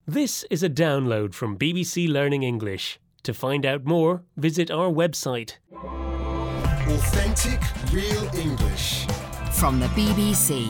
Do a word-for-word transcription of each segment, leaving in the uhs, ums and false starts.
This is a download from B B C Learning English. To find out more, visit our website. Authentic, real English. From the B B C.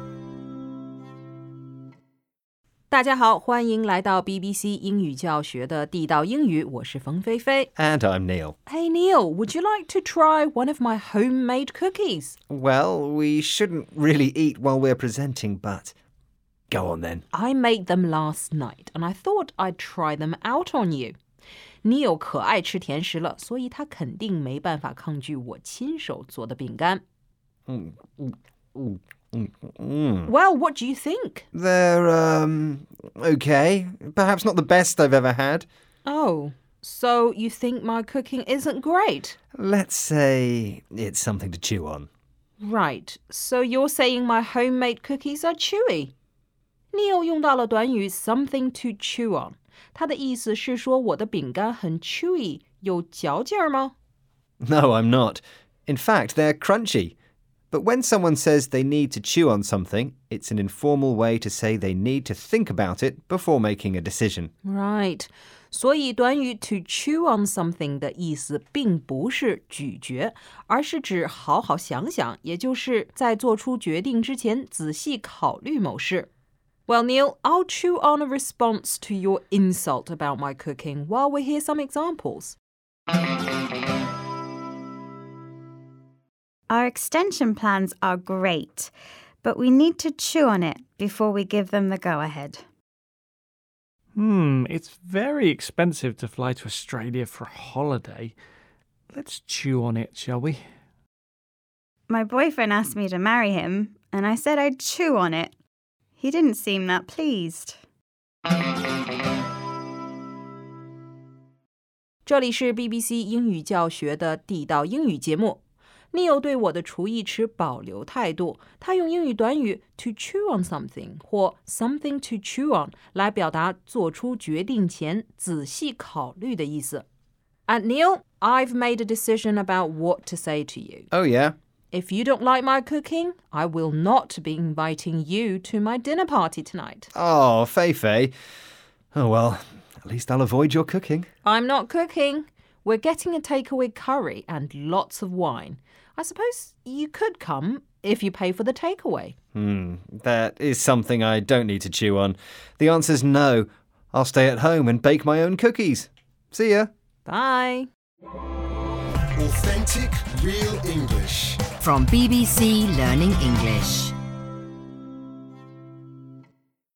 大家好，欢迎来到 B B C 英语教学的地道英语，我是冯菲菲。 And I'm Neil. Hey Neil, would you like to try one of my homemade cookies? Well, we shouldn't really eat while we're presenting, but go on then. I made them last night, and I thought I'd try them out on you. Neil 可爱吃甜食了，所以他肯定没办法抗拒我亲手做的饼干。 Mm, mm, mm, mm, mm. Well, what do you think? They're, um, okay. Perhaps not the best I've ever had. Oh, so you think my cooking isn't great? Let's say it's something to chew on. Right, so you're saying my homemade cookies are chewy? Neil 用到了短语 something to chew on. 他的意思是说我的饼干很 chewy, 有嚼劲儿吗？ No, I'm not. In fact, they're crunchy. But when someone says they need to chew on something, it's an informal way to say they need to think about it before making a decision. Right. 所以短语 to chew on something 的意思并不是咀嚼，而是指好好想想，也就是在做出决定之前仔细考虑某事。Well, Neil, I'll chew on a response to your insult about my cooking while we hear some examples. Our extension plans are great, but we need to chew on it before we give them the go-ahead. Hmm, it's very expensive to fly to Australia for a holiday. Let's chew on it, shall we? My boyfriend asked me to marry him, and I said I'd chew on it. He didn't seem that pleased. 这里是 B B C 英语教学的地道英语节目。Neil 对我的厨艺持保留态度，他用英语短语 to chew on something 或 something to chew on 来表达做出决定前仔细考虑的意思。And Neil, I've made a decision about what to say to you. Oh, yeah? If you don't like my cooking, I will not be inviting you to my dinner party tonight. Oh, Fei-Fei. Oh, well, at least I'll avoid your cooking. I'm not cooking. We're getting a takeaway curry and lots of wine. I suppose you could come if you pay for the takeaway. Hmm, that is something I don't need to chew on. The answer's no. I'll stay at home and bake my own cookies. See ya. Bye. Authentic, real English. From B B C Learning English.